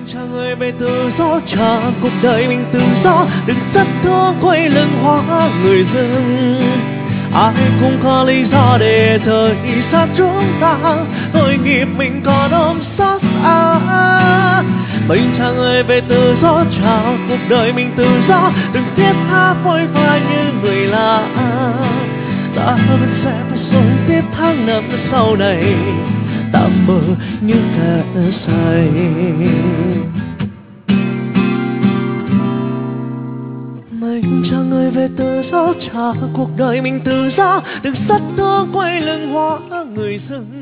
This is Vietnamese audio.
Chàng ơi về tự do, trả cuộc đời mình tự do, đừng rất thương quay lưng hóa người dân. Ai cũng có lý do để thời xa chúng ta, tội nghiệp mình còn ôm xót xa. Vậy chàng ơi về tự do, trả cuộc đời mình tự do, đừng thiết tha phôi pha như người lạ. Ta vẫn sẽ phải sống tiếp tháng năm sau này, ta mơ như kẻ say. Mình chàng ơi về tự do, trả cuộc đời mình tự do, đừng rất thương quay lưng hóa người dân.